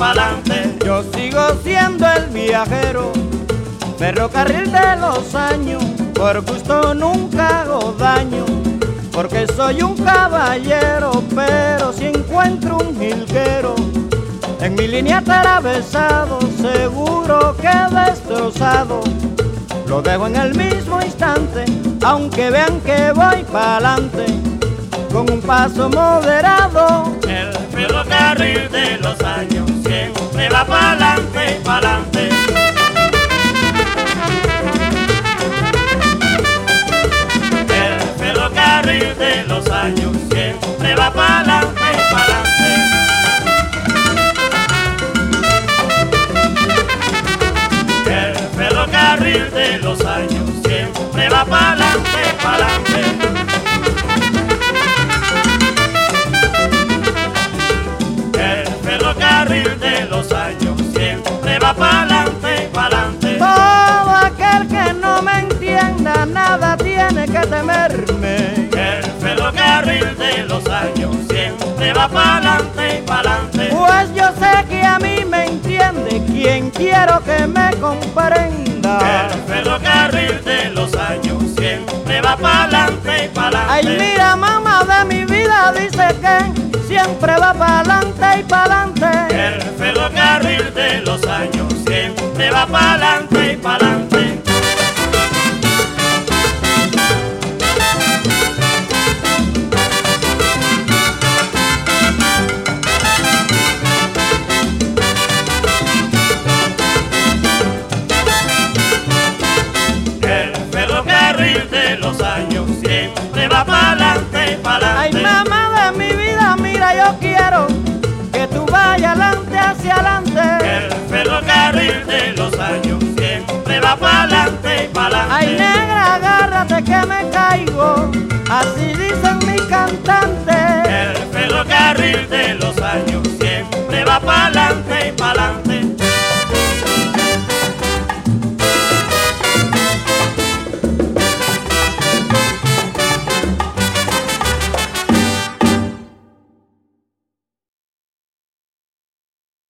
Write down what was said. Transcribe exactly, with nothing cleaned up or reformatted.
pa'lante. Yo sigo siendo el viajero, ferrocarril de los años, por gusto nunca hago daño, porque soy un caballero, pero si encuentro un jilguero en mi línea atravesado, seguro que destrozado, lo dejo en el mismo instante, aunque vean que voy pa'lante, con un paso moderado. El ferrocarril de los años siempre va pa'lante, pa'lante. El ferrocarril de los años siempre va pa'lante, pa'lante. El ferrocarril de los años siempre va pa'lante, pa'lante. El ferrocarril de los años siempre va pa'lante, pa'lante. Todo aquel que no me entienda nada tiene que temerme. El ferrocarril de los años siempre va pa'lante, pa'lante. Pues yo sé que a mí me entiende quien quiero que me comprenda. El ferrocarril de los años siempre va pa'lante, pa'lante. Ay, mira, mamá de mi vida dice que siempre va pa'lante y pa'lante. El ferrocarril de los años siempre va pa'lante y pa'lante. El ferrocarril de los años siempre va pa'lante, pa'lante. Ay, mamá de mi vida, mira, yo quiero que tú vayas adelante, hacia adelante. El ferrocarril de los años siempre va pa'lante, pa'lante. Ay, negra, agárrate que me caigo, así dicen mis cantantes. El ferrocarril de los años siempre va pa'lante,